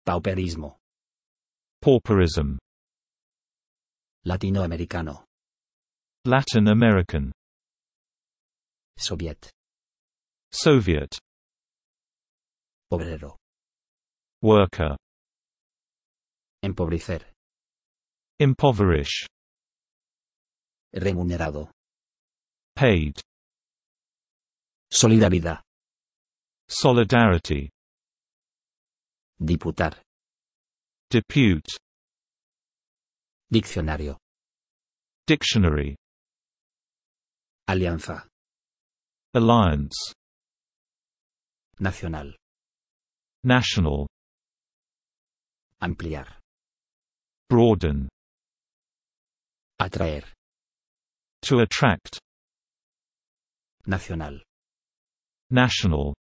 Pauperismo. Pauperism. Latinoamericano. Latin American. Soviet. Soviet. Obrero. Worker. Empobrecer. Impoverish. Remunerado. Paid. Solidaridad. Solidarity. Diputar. Depute. Diccionario. Dictionary. Alianza. Alliance. Nacional. National. Ampliar. Broaden. Atraer. To attract. Nacional. National.